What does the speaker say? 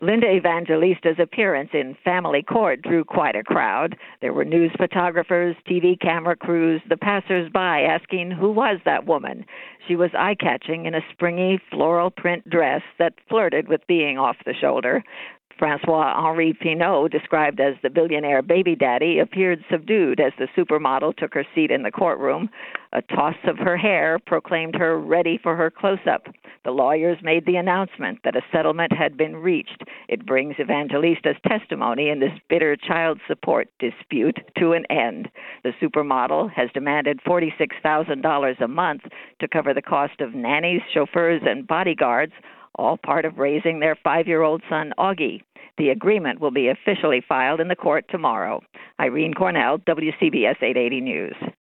Linda Evangelista's appearance in family court drew quite a crowd. There were news photographers, TV camera crews, the passers-by asking who was that woman. She was eye-catching in a springy floral print dress that flirted with being off the shoulder. Francois-Henri Pinault, described as the billionaire baby daddy, appeared subdued as the supermodel took her seat in the courtroom. A toss of her hair proclaimed her ready for her close-up. The lawyers made the announcement that a settlement had been reached. It brings Evangelista's testimony in this bitter child support dispute to an end. The supermodel has demanded $46,000 a month to cover the cost of nannies, chauffeurs, and bodyguards, all part of raising their 5-year-old son, Augie. The agreement will be officially filed in the court tomorrow. Irene Cornell, WCBS 880 News.